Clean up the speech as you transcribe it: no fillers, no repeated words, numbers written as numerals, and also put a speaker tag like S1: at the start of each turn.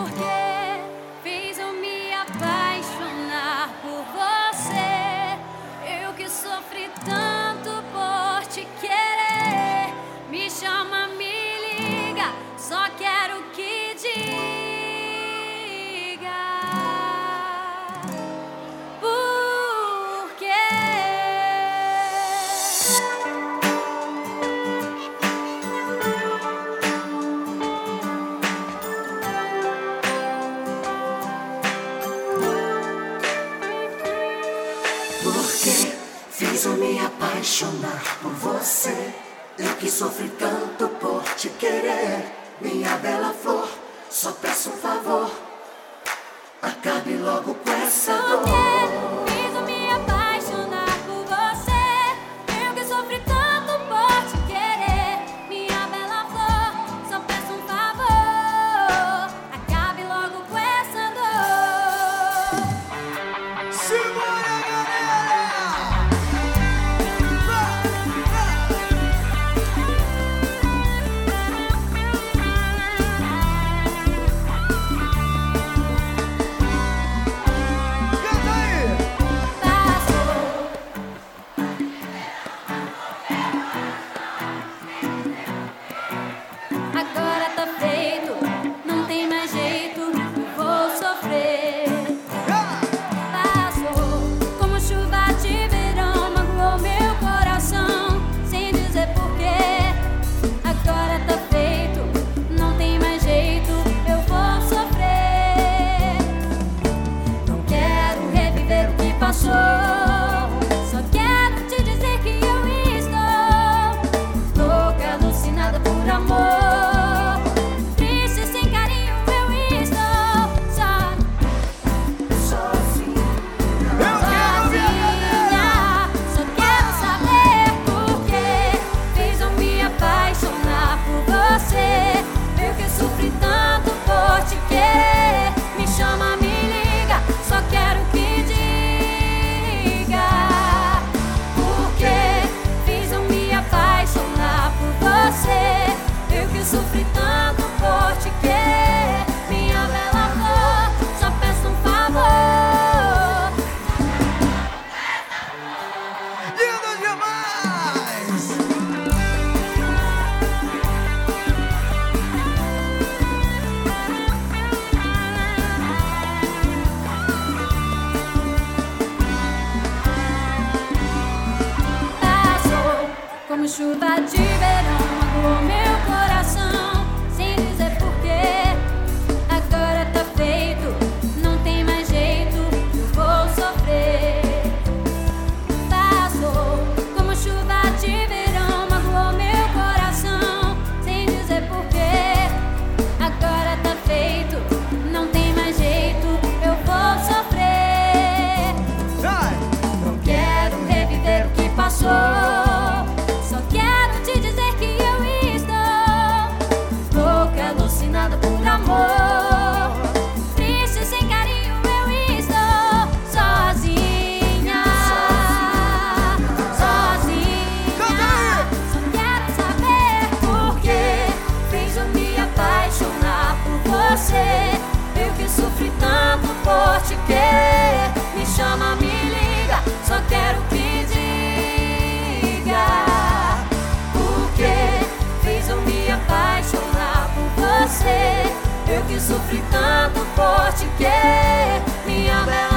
S1: porque fez eu me apaixonar por você. Eu que sofri tanto por te querer. Me chama, me liga, só quero que diga por quê.
S2: Porque fiz eu me apaixonar por você. Eu que sofri tanto por te querer. Minha bela flor, só peço um favor, acabe logo com essa dor.
S1: Fiz eu me apaixonar por você. Eu que sofri tanto por te querer. Minha bela flor, só peço um favor, acabe logo com essa dor.
S3: Segura, galera! Canta aí!
S1: Agora tá feito, não tem mais jeito, eu vou sofrer. Passou como chuva de verão, magoou meu coração, sem dizer porquê. Agora tá feito, não tem mais jeito, eu vou sofrer. Não quero reviver o que passou, só quero te dizer que eu estou louca, alucinada por amor. Triste, sem carinho, eu estou
S2: Sozinho,
S3: Eu quero ver a galera!
S1: sozinha. Só quero saber por que fez eu me apaixonar por você. Eu que sofri tanto por te querer. Me chama, me liga, só quero que diga por que fez eu me apaixonar por você. Eu que sofri tanto por te querer. Minha bela flor, só peço um favor.
S3: Lindo demais!
S1: Passou como chuva de verão, magoou meu coração, sem dizer porquê. Agora tá feito, não tem mais jeito, eu vou sofrer. Passou como chuva de verão, magoou meu coração, sem dizer porquê. Agora tá feito, não tem mais jeito, eu vou sofrer.
S3: Vai!
S1: Não quero reviver o que passou, só quero te dizer que eu estou louca, alucinada por amor. Triste, sem carinho, eu estou sozinha. Sozinha. Só quero saber por que fez eu me apaixonar por você. Eu que sofri tanto por te querer. Me chama, me liga, só quero que diga por que fez eu me apaixonar por você. Eu que sofri tanto por te querer. Minha bela